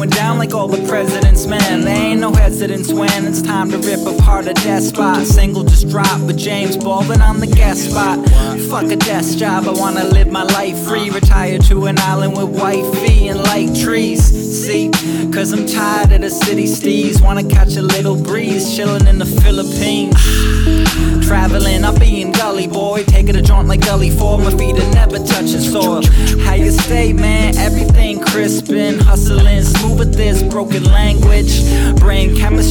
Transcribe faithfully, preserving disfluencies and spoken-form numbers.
going down like all the presidents, man. There ain't no hesitance when it's time to rip apart a death spot. Single just dropped with James Baldwin on the guest spot. Fuck a desk job, I wanna live my life free. Retire to an island with wifey and light trees. See, cause I'm tired of the city steez. Wanna catch a little breeze, chillin' in the Philippines. Traveling, I'm being gully boy, taking a jaunt like Gully Four. My feet are never touching soil. How you stay, man? Everything crispin', hustling, smooth with this broken language. Brain chemistry